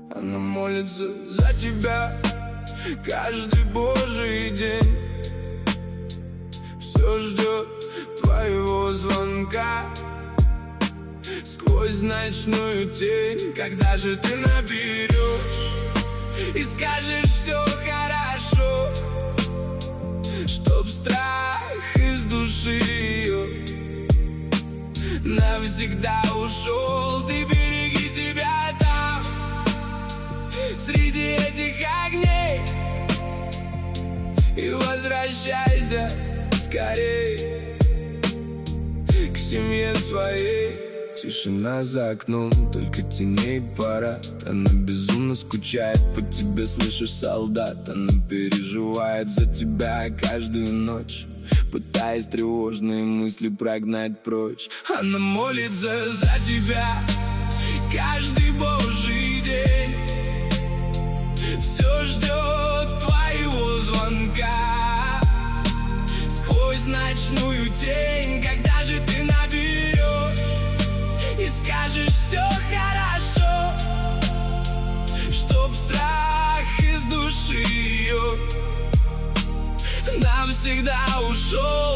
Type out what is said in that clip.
Она молится за тебя каждый божий день. Все ждет твоего звонка сквозь ночную тень. Когда же ты наберешь и скажешь все хорошо, чтоб страх из души ее навсегда ушел. Ты береги себя там, среди этих огней, и возвращайся скорей к семье своей. Тишина за окном, только теней парад. Она безумно скучает по тебе, слышишь, солдат. Она переживает за тебя каждую ночь, пытаясь тревожные мысли прогнать прочь. Она молится за тебя каждый божий день. Все ждет твоего звонка сквозь ночную тень. Когда же ты наберешь и скажешь все хорошо, чтоб страх из души ее навсегда ушел.